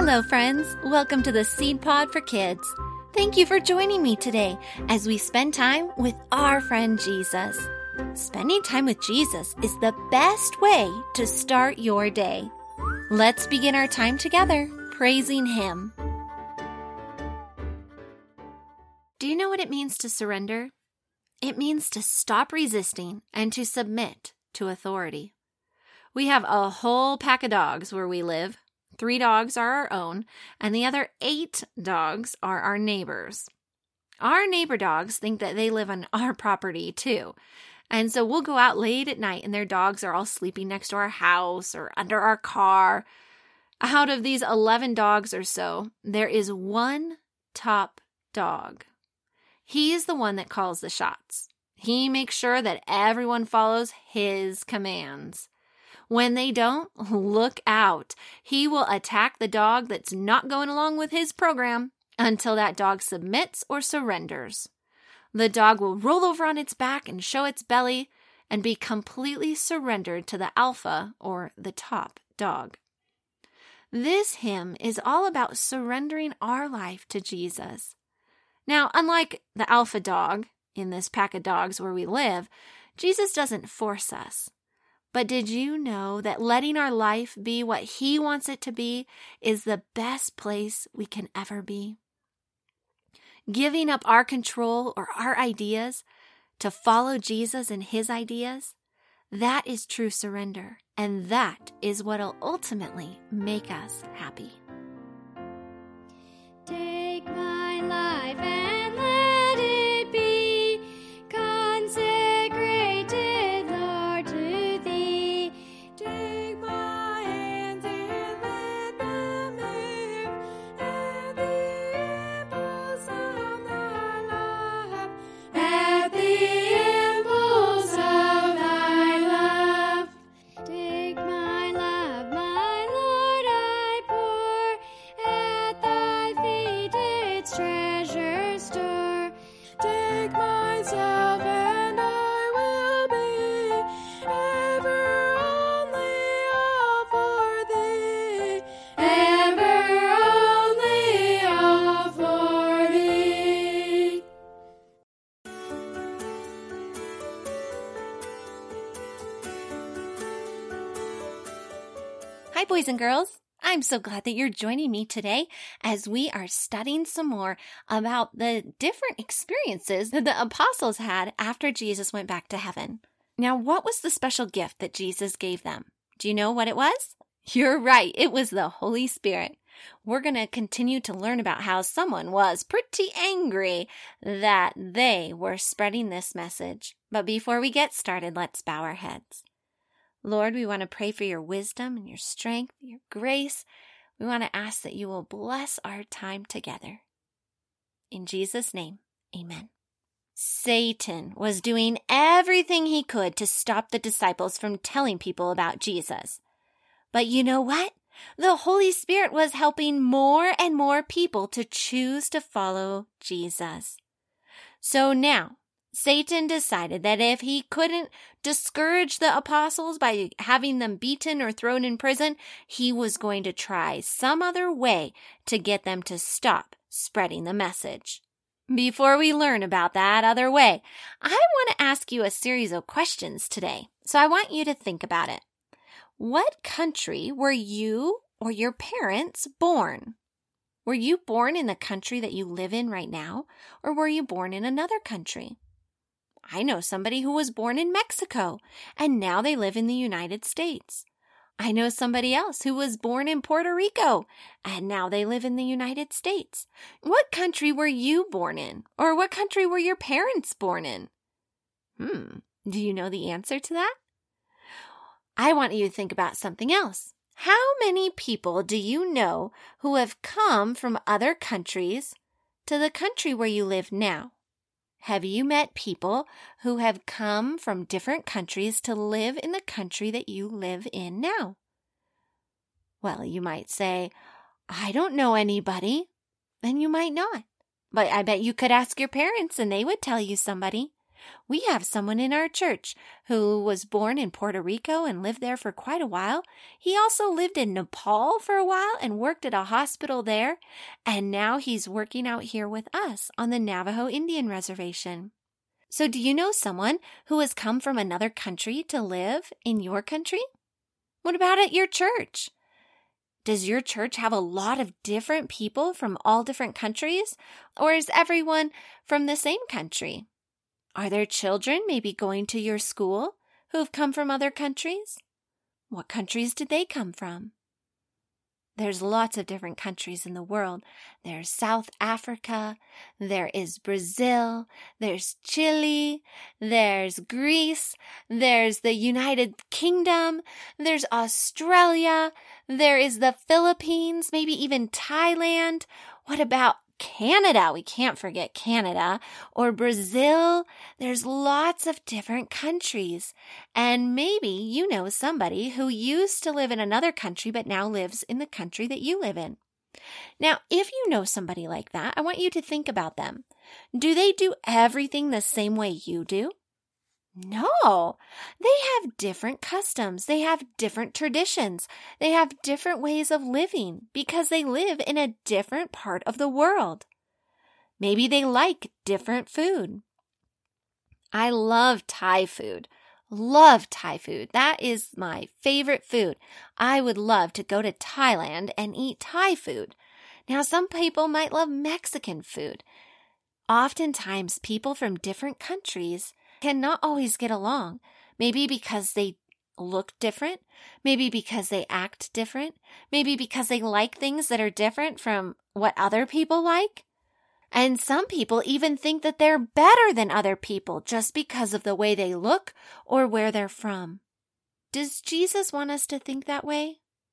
Hello, friends. Welcome to the Seed Pod for Kids. Thank you for joining me today as we spend time with our friend Jesus. Spending time with Jesus is the best way to start your day. Let's begin our time together praising Him. Do you know what it means to surrender? It means to stop resisting and to submit to authority. We have a whole pack of dogs where we live. 3 dogs are our own, and the other 8 dogs are our neighbors. Our neighbor dogs think that they live on our property too. And so we'll go out late at night and their dogs are all sleeping next to our house or under our car. Out of these 11 dogs or so, there is one top dog. He is the one that calls the shots. He makes sure that everyone follows his commands. When they don't, look out. He will attack the dog that's not going along with his program until that dog submits or surrenders. The dog will roll over on its back and show its belly and be completely surrendered to the alpha or the top dog. This hymn is all about surrendering our life to Jesus. Now, unlike the alpha dog in this pack of dogs where we live, Jesus doesn't force us. But did you know that letting our life be what He wants it to be is the best place we can ever be? Giving up our control or our ideas to follow Jesus and His ideas, that is true surrender, and that is what will ultimately make us happy. Take my life and let it be consecrated, Lord, to Thee. Take my hands and let them move at the impulse of Thy love, at the impulse of Thy love. Take my love, my Lord, I pour at Thy feet, its treasure store. Take myself and I will be ever only all for Thee, ever only all for Thee. Hi, boys and girls. I'm so glad that you're joining me today as we are studying some more about the different experiences that the apostles had after Jesus went back to heaven. Now, what was the special gift that Jesus gave them? Do you know what it was? You're right. It was the Holy Spirit. We're going to continue to learn about how someone was pretty angry that they were spreading this message. But before we get started, let's bow our heads. Lord, we want to pray for your wisdom and your strength, your grace. We want to ask that you will bless our time together. In Jesus' name, amen. Satan was doing everything he could to stop the disciples from telling people about Jesus. But you know what? The Holy Spirit was helping more and more people to choose to follow Jesus. So now, Satan decided that if he couldn't discourage the apostles by having them beaten or thrown in prison, he was going to try some other way to get them to stop spreading the message. Before we learn about that other way, I want to ask you a series of questions today. So I want you to think about it. What country were you or your parents born? Were you born in the country that you live in right now, or were you born in another country? I know somebody who was born in Mexico, and now they live in the United States. I know somebody else who was born in Puerto Rico, and now they live in the United States. What country were you born in? Or what country were your parents born in? Do you know the answer to that? I want you to think about something else. How many people do you know who have come from other countries to the country where you live now? Have you met people who have come from different countries to live in the country that you live in now? Well, you might say, I don't know anybody. Then you might not. But I bet you could ask your parents and they would tell you somebody. We have someone in our church who was born in Puerto Rico and lived there for quite a while. He also lived in Nepal for a while and worked at a hospital there. And now he's working out here with us on the Navajo Indian Reservation. So do you know someone who has come from another country to live in your country? What about at your church? Does your church have a lot of different people from all different countries? Or is everyone from the same country? Are there children maybe going to your school who've come from other countries? What countries did they come from? There's lots of different countries in the world. There's South Africa, there is Brazil, there's Chile, there's Greece, there's the United Kingdom, there's Australia, there is the Philippines, maybe even Thailand. What about Canada? We can't forget Canada. Or Brazil. There's lots of different countries. And maybe you know somebody who used to live in another country but now lives in the country that you live in. Now, if you know somebody like that, I want you to think about them. Do they do everything the same way you do? No, they have different customs. They have different traditions. They have different ways of living because they live in a different part of the world. Maybe they like different food. I love Thai food. Love Thai food. That is my favorite food. I would love to go to Thailand and eat Thai food. Now, some people might love Mexican food. Oftentimes, people from different countries cannot always get along. Maybe because they look different. Maybe because they act different. Maybe because they like things that are different from what other people like. And some people even think that they're better than other people just because of the way they look or where they're from. Does Jesus want us to think that way?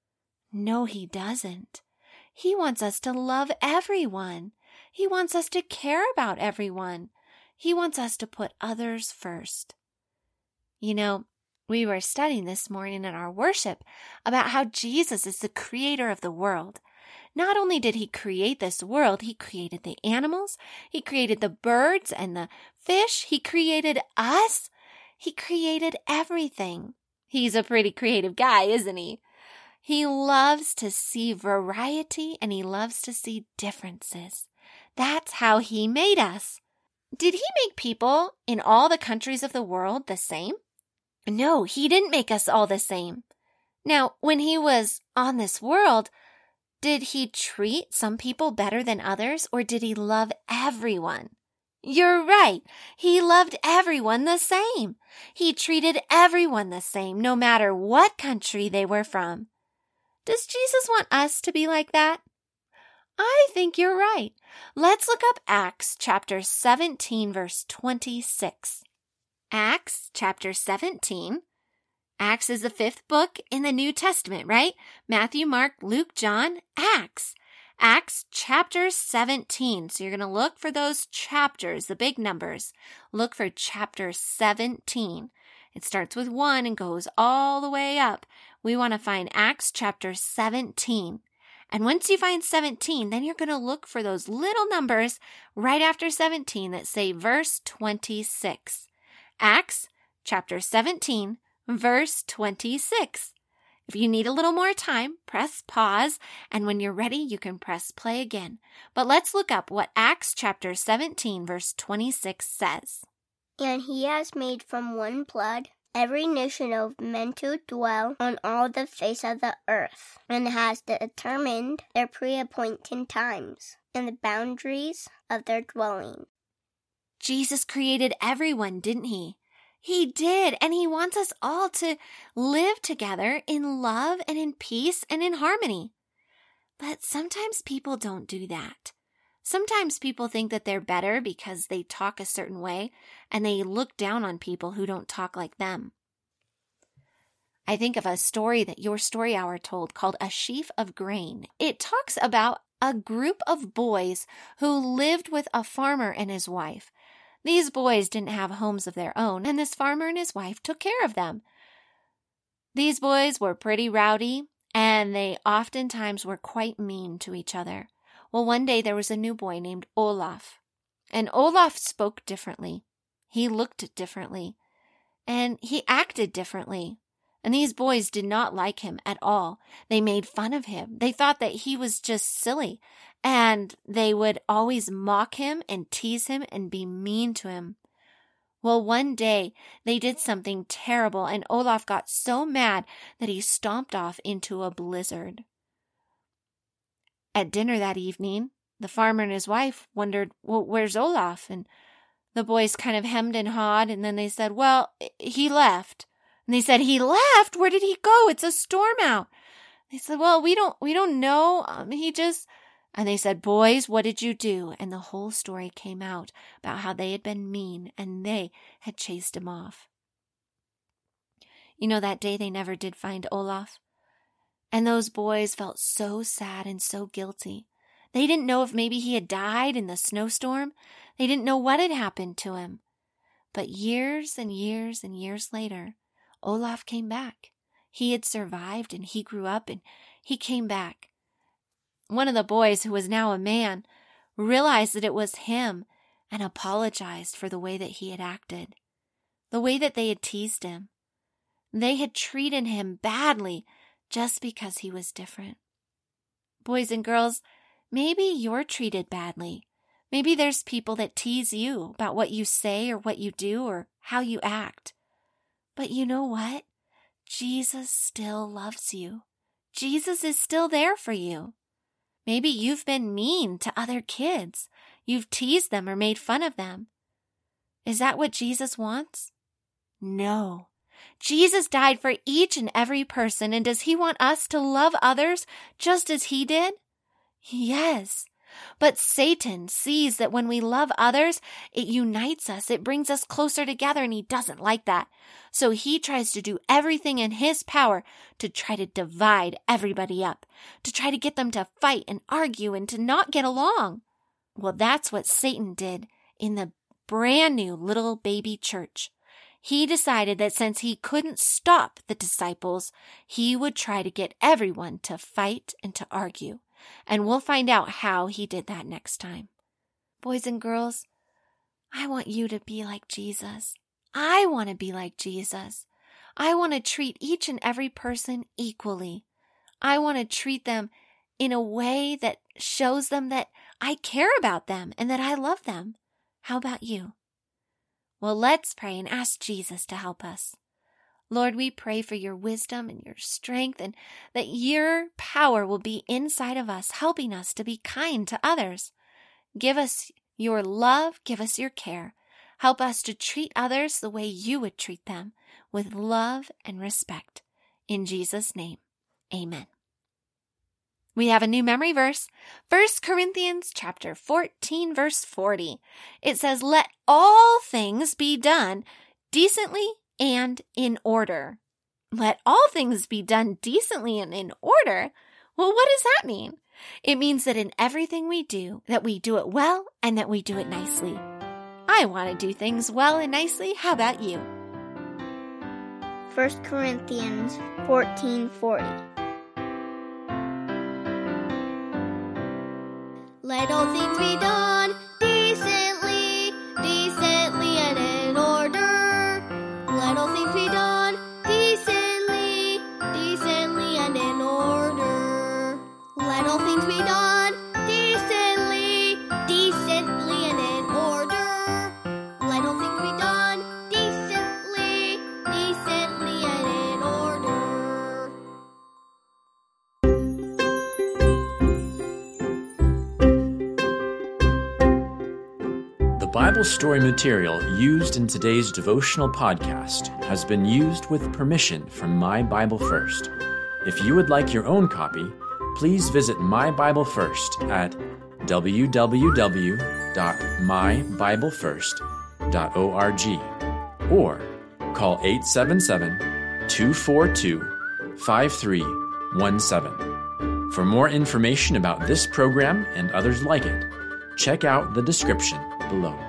No, he doesn't. He wants us to love everyone. He wants us to care about everyone. He wants us to put others first. You know, we were studying this morning in our worship about how Jesus is the creator of the world. Not only did he create this world, he created the animals, he created the birds and the fish, he created us, he created everything. He's a pretty creative guy, isn't he? He loves to see variety and he loves to see differences. That's how he made us. Did he make people in all the countries of the world the same? No, he didn't make us all the same. Now, when he was on this world, did he treat some people better than others, or did he love everyone? You're right. He loved everyone the same. He treated everyone the same, no matter what country they were from. Does Jesus want us to be like that? I think you're right. Let's look up Acts chapter 17, verse 26. Acts chapter 17. Acts is the fifth book in the New Testament, right? Matthew, Mark, Luke, John, Acts. Acts chapter 17. So you're going to look for those chapters, the big numbers. Look for chapter 17. It starts with 1 and goes all the way up. We want to find Acts chapter 17. And once you find 17, then you're going to look for those little numbers right after 17 that say verse 26. Acts chapter 17, verse 26. If you need a little more time, press pause, and when you're ready, you can press play again. But let's look up what Acts chapter 17, verse 26 says. And he has made from one blood every nation of men to dwell on all the face of the earth, and has determined their pre-appointed times and the boundaries of their dwelling. Jesus created everyone, didn't he? He did, and he wants us all to live together in love and in peace and in harmony. But sometimes people don't do that. Sometimes people think that they're better because they talk a certain way, and they look down on people who don't talk like them. I think of a story that Your Story Hour told called A Sheaf of Grain. It talks about a group of boys who lived with a farmer and his wife. These boys didn't have homes of their own, and this farmer and his wife took care of them. These boys were pretty rowdy, and they oftentimes were quite mean to each other. Well, one day there was a new boy named Olaf, and Olaf spoke differently. He looked differently. And he acted differently. And these boys did not like him at all. They made fun of him. They thought that he was just silly. And they would always mock him and tease him and be mean to him. Well, one day they did something terrible, and Olaf got so mad that he stomped off into a blizzard. At dinner that evening, the farmer and his wife wondered, well, where's Olaf? And the boys kind of hemmed and hawed, and then they said, well, he left. And they said, he left? Where did he go? It's a storm out. They said, well, we don't know. And they said, boys, what did you do? And the whole story came out about how they had been mean and they had chased him off. You know, that day they never did find Olaf. And those boys felt so sad and so guilty. They didn't know if maybe he had died in the snowstorm. They didn't know what had happened to him. But years and years and years later, Olaf came back. He had survived and he grew up and he came back. One of the boys, who was now a man, realized that it was him and apologized for the way that he had acted, the way that they had teased him. They had treated him badly just because he was different. Boys and girls, maybe you're treated badly. Maybe there's people that tease you about what you say or what you do or how you act. But you know what? Jesus still loves you. Jesus is still there for you. Maybe you've been mean to other kids. You've teased them or made fun of them. Is that what Jesus wants? No. Jesus died for each and every person, and does he want us to love others just as he did? Yes. But Satan sees that when we love others, it unites us. It brings us closer together, and he doesn't like that. So he tries to do everything in his power to try to divide everybody up, to try to get them to fight and argue and to not get along. Well, that's what Satan did in the brand new little baby church. He decided that since he couldn't stop the disciples, he would try to get everyone to fight and to argue. And we'll find out how he did that next time. Boys and girls, I want you to be like Jesus. I want to be like Jesus. I want to treat each and every person equally. I want to treat them in a way that shows them that I care about them and that I love them. How about you? Well, let's pray and ask Jesus to help us. Lord, we pray for your wisdom and your strength, and that your power will be inside of us, helping us to be kind to others. Give us your love. Give us your care. Help us to treat others the way you would treat them, with love and respect. In Jesus' name, amen. We have a new memory verse, 1 Corinthians chapter 14, verse 40. It says, let all things be done decently and in order. Let all things be done decently and in order? Well, what does that mean? It means that in everything we do, that we do it well and that we do it nicely. I want to do things well and nicely. How about you? 1 Corinthians 14:40. Let all things be done decently and in order. Let all things be done decently and in order. Let all things be done decently and in order. Let all things be done decently and in order. The Bible story material used in today's devotional podcast has been used with permission from My Bible First. If you would like your own copy, please visit My Bible First at www.mybiblefirst.org or call 877-242-5317. For more information about this program and others like it, check out the description below.